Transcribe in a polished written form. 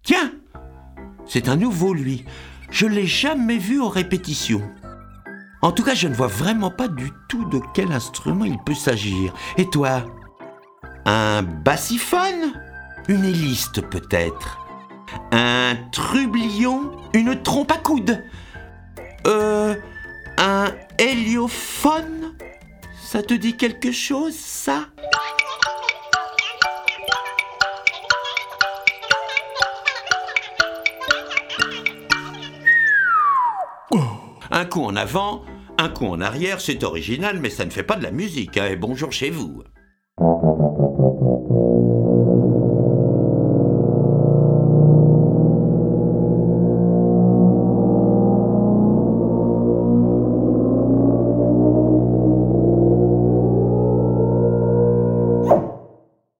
Tiens, c'est un nouveau, lui. Je l'ai jamais vu en répétition. En tout cas, je ne vois vraiment pas du tout de quel instrument il peut s'agir. Et toi? Un bassiphone? Une héliste peut-être? Un trublion? Une trompe à coude? Un héliophone? Ça te dit quelque chose, ça? Un coup en avant, un coup en arrière, c'est original, mais ça ne fait pas de la musique, hein, et bonjour chez vous.